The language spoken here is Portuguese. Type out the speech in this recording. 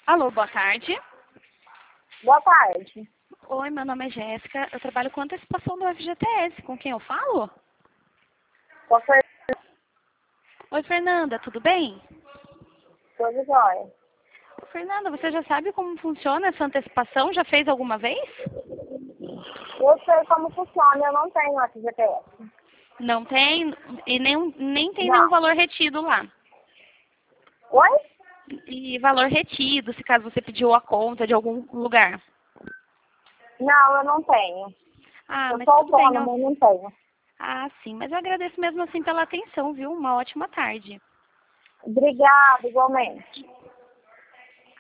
Alô, boa tarde. Boa tarde. Oi, meu nome é Jéssica. Eu trabalho com antecipação do FGTS. Com quem eu falo? Você Oi, Fernanda, tudo bem? tudo jóia? Fernanda, você já sabe como funciona essa antecipação? Já fez alguma vez? Eu sei como funciona, eu não tenho FGTS. Não tem? E nem tem nenhum Não. valor retido lá. Oi? E valor retido, se caso você pediu a conta de algum lugar. Não, eu não tenho. Ah, Eu mas sou tudo bem. autônoma, eu não tenho. Ah, sim. Mas eu agradeço mesmo assim pela atenção, viu? Uma ótima tarde. Obrigada, igualmente.